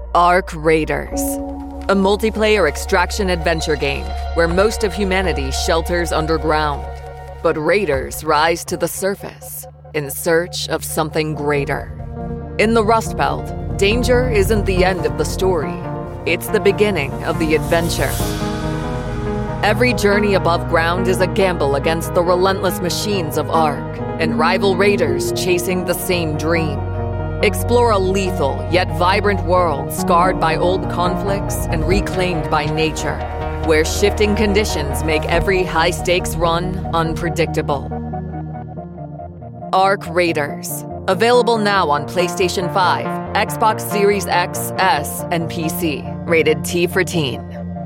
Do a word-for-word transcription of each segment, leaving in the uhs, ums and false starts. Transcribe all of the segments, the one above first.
Ark Raiders, a multiplayer extraction adventure game where most of humanity shelters underground, but raiders rise to the surface in search of something greater. In the Rust Belt, danger isn't the end of the story. It's the beginning of the adventure. Every journey above ground is a gamble against the relentless machines of Ark and rival raiders chasing the same dream. Explore a lethal yet vibrant world scarred by old conflicts and reclaimed by nature, where shifting conditions make every high-stakes run unpredictable. Ark Raiders. Available now on PlayStation five, Xbox Series X, S, and P C. Rated T for Teen.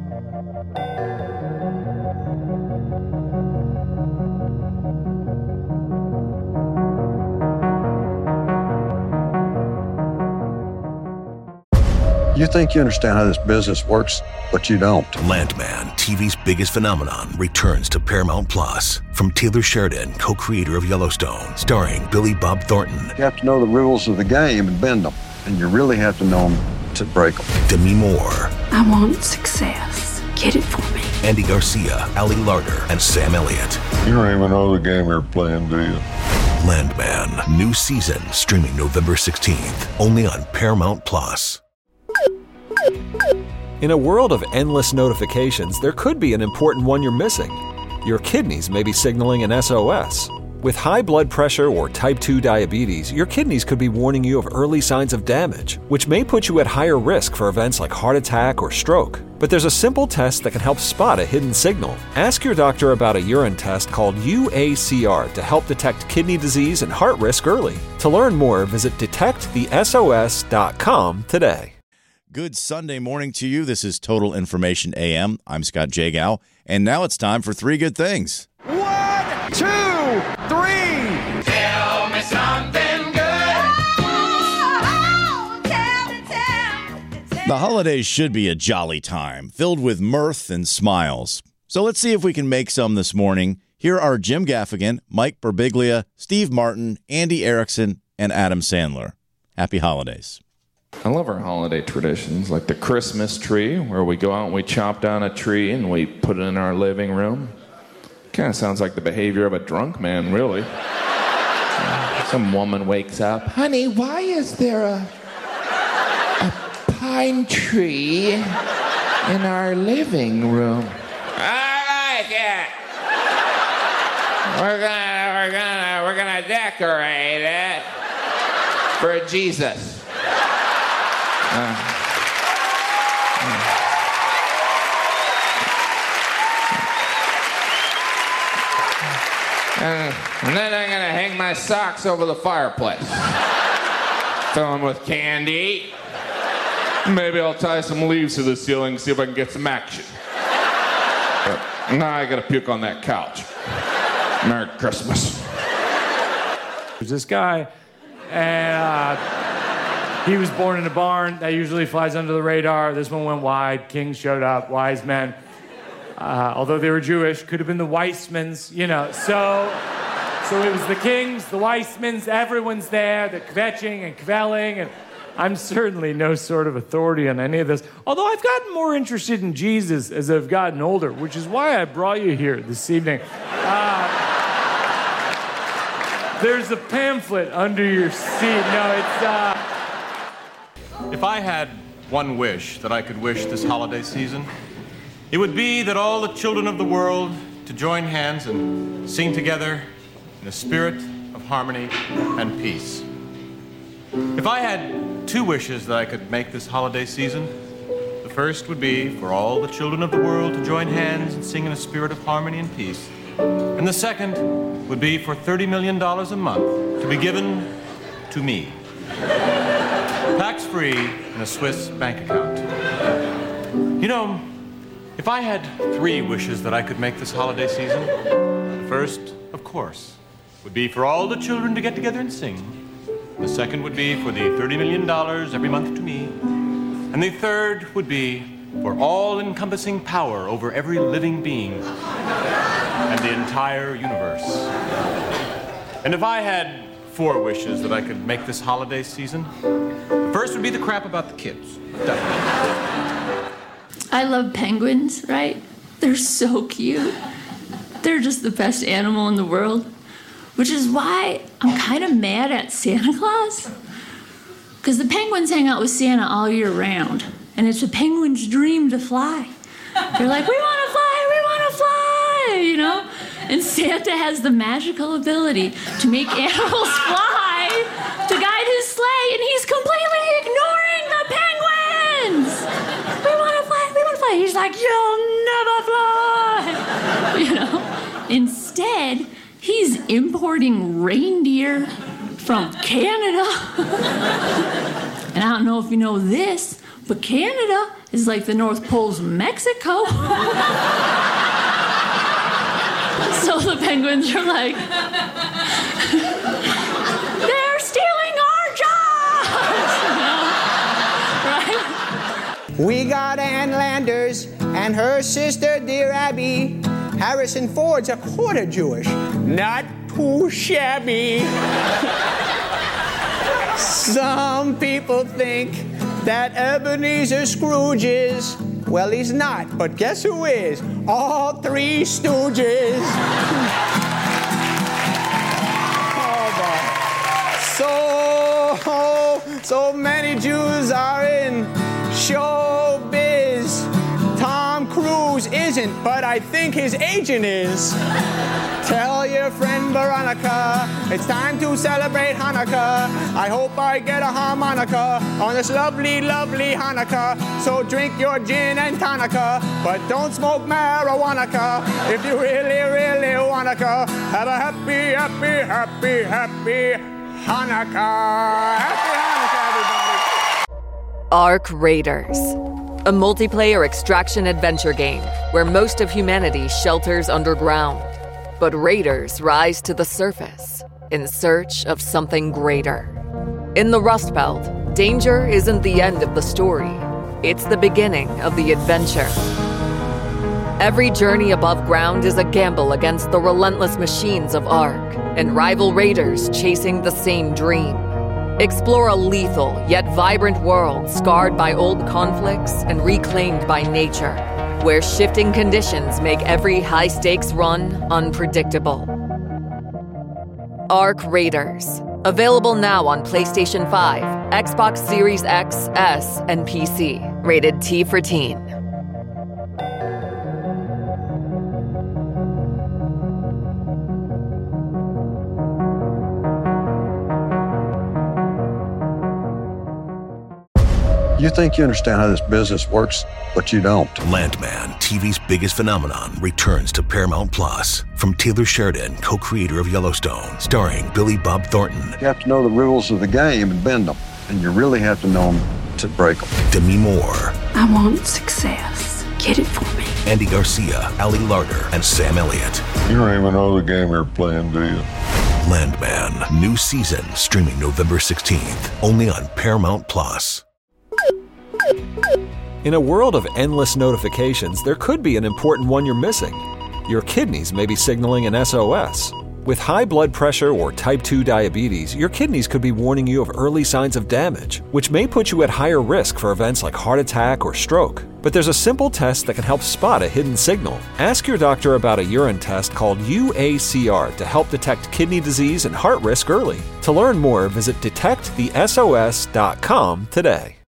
You think you understand how this business works, but you don't. Landman, T V's biggest phenomenon, returns to Paramount Plus. From Taylor Sheridan, co-creator of Yellowstone, starring Billy Bob Thornton. You have to know the rules of the game and bend them, and you really have to know them to break them. Demi Moore. I want success. Get it for me. Andy Garcia, Ali Larter, and Sam Elliott. You don't even know the game you're playing, do you? Landman, new season, streaming November sixteenth, only on Paramount Plus. In a world of endless notifications, there could be an important one you're missing. Your kidneys may be signaling an S O S. With high blood pressure or type two diabetes, your kidneys could be warning you of early signs of damage, which may put you at higher risk for events like heart attack or stroke. But there's a simple test that can help spot a hidden signal. Ask your doctor about a urine test called U A C R to help detect kidney disease and heart risk early. To learn more, visit detect the S O S dot com today. Good Sunday morning to you. This is Total Information A M. I'm Scott Jagow, and now it's time for Three Good Things. One, two, three. Tell me something good. Oh, tell me, tell me, tell me. The holidays should be a jolly time, filled with mirth and smiles. So let's see if we can make some this morning. Here are Jim Gaffigan, Mike Birbiglia, Steve Martin, Andy Erickson, and Adam Sandler. Happy holidays. I love our holiday traditions, like the Christmas tree, where we go out and we chop down a tree and we put it in our living room. Kind of sounds like the behavior of a drunk man, really. Some woman wakes up, honey, why is there a, a pine tree in our living room? I like it. We're gonna, we're gonna, we're gonna decorate it for Jesus. Uh, and, and then I'm gonna hang my socks over the fireplace. Fill them with candy. Maybe I'll tie some leaves to the ceiling, see if I can get some action. But now I gotta puke on that couch. Merry Christmas. There's this guy, and uh, he was born in a barn. That usually flies under the radar. This one went wide. Kings showed up, wise men. Uh, although they were Jewish, could have been the Weissmans, you know. So, so it was the kings, the Weissmans, everyone's there. They're kvetching and kvelling, and I'm certainly no sort of authority on any of this. Although I've gotten more interested in Jesus as I've gotten older, which is why I brought you here this evening. Uh, there's a pamphlet under your seat. No, it's... Uh, If I had one wish that I could wish this holiday season, it would be that all the children of the world to join hands and sing together in a spirit of harmony and peace. If I had two wishes that I could make this holiday season, the first would be for all the children of the world to join hands and sing in a spirit of harmony and peace. And the second would be for thirty million dollars a month to be given to me. Tax-free in a Swiss bank account. You know, if I had three wishes that I could make this holiday season, the first, of course, would be for all the children to get together and sing. The second would be for the thirty million dollars every month to me. And the third would be for all-encompassing power over every living being and the entire universe. And if I had four wishes that I could make this holiday season. The first would be the crap about the kids. Definitely. I love penguins, right? They're so cute. They're just the best animal in the world, which is why I'm kind of mad at Santa Claus. Because the penguins hang out with Santa all year round, and it's a penguin's dream to fly. They're like, we want to fly, we want to fly, you know? And Santa has the magical ability to make animals fly to guide his sleigh, and he's completely ignoring the penguins. We want to fly, we want to fly. He's like, you'll never fly. You know? Instead, he's importing reindeer from Canada. And I don't know if you know this, but Canada is like the North Pole's Mexico. So the penguins are like, they're stealing our jobs! You know? Right? We got Ann Landers and her sister, dear Abby. Harrison Ford's a quarter Jewish. Not too shabby. Some people think that Ebenezer Scrooge is, well, he's not, but guess who is? All three Stooges. Oh, so, so many Jews are in showbiz. Tom Cruise isn't, but I think his agent is. Tell your friend Veronica, it's time to celebrate Hanukkah. I hope I get a harmonica on this lovely, lovely Hanukkah. So drink your gin and tonica, but don't smoke marijuana. If you really, really wanna, have a happy, happy, happy, happy Hanukkah. Happy Hanukkah, everybody. Ark Raiders, a multiplayer extraction adventure game where most of humanity shelters underground. But raiders rise to the surface in search of something greater. In the Rust Belt, danger isn't the end of the story. It's the beginning of the adventure. Every journey above ground is a gamble against the relentless machines of Ark and rival raiders chasing the same dream. Explore a lethal yet vibrant world scarred by old conflicts and reclaimed by nature, where shifting conditions make every high-stakes run unpredictable. Ark Raiders. Available now on PlayStation five, Xbox Series X, S, and P C. Rated T for Teen. You think you understand how this business works, but you don't. Landman, T V's biggest phenomenon, returns to Paramount Plus. From Taylor Sheridan, co-creator of Yellowstone, starring Billy Bob Thornton. You have to know the rules of the game and bend them, and you really have to know them to break them. Demi Moore. I want success. Get it for me. Andy Garcia, Ali Larter, and Sam Elliott. You don't even know the game you're playing, do you? Landman, new season, streaming November sixteenth, only on Paramount Plus. In a world of endless notifications, there could be an important one you're missing. Your kidneys may be signaling an S O S. With high blood pressure or type two diabetes, your kidneys could be warning you of early signs of damage, which may put you at higher risk for events like heart attack or stroke. But there's a simple test that can help spot a hidden signal. Ask your doctor about a urine test called U A C R to help detect kidney disease and heart risk early. To learn more, visit detect the S O S dot com today.